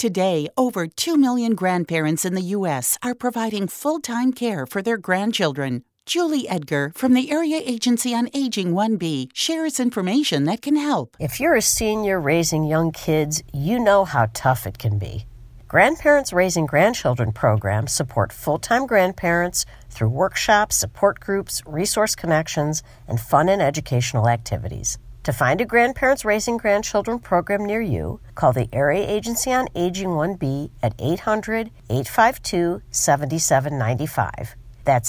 Today, over 2 million grandparents in the U.S. are providing full-time care for their grandchildren. Julie Edgar from the Area Agency on Aging 1B shares information that can help. If you're a senior raising young kids, you know how tough it can be. Grandparents Raising Grandchildren programs support full-time grandparents through workshops, support groups, resource connections, and fun and educational activities. To find a Grandparents Raising Grandchildren program near you, call the Area Agency on Aging 1B at 800-852-7795. That's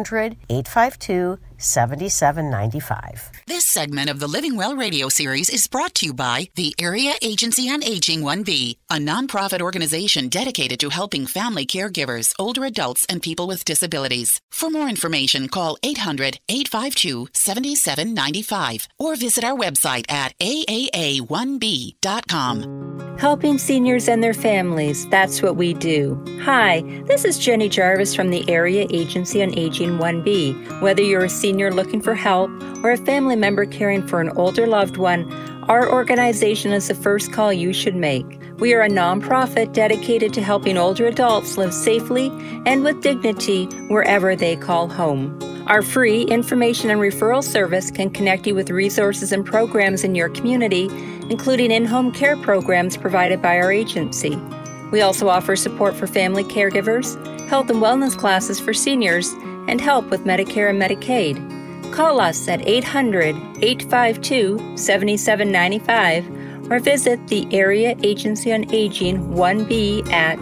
800-852-7795. This segment of the Living Well radio series is brought to you by the Area Agency on Aging 1B, a nonprofit organization dedicated to helping family caregivers, older adults, and people with disabilities. For more information, call 800-852-7795 or visit our website at aaa1b.com. Helping seniors and their families, that's what we do. Hi, this is Jenny Jarvis from the Area Agency on Aging 1B. Whether you're a senior looking for help or a family member caring for an older loved one, our organization is the first call you should make. We are a nonprofit dedicated to helping older adults live safely and with dignity wherever they call home. Our free information and referral service can connect you with resources and programs in your community, including in-home care programs provided by our agency. We also offer support for family caregivers, health and wellness classes for seniors, and help with Medicare and Medicaid. Call us at 800-852-7795 or visit the Area Agency on Aging 1B at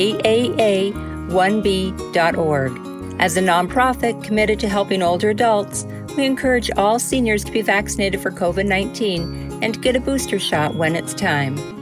aaa1b.org. As a nonprofit committed to helping older adults, we encourage all seniors to be vaccinated for COVID-19 and to get a booster shot when it's time.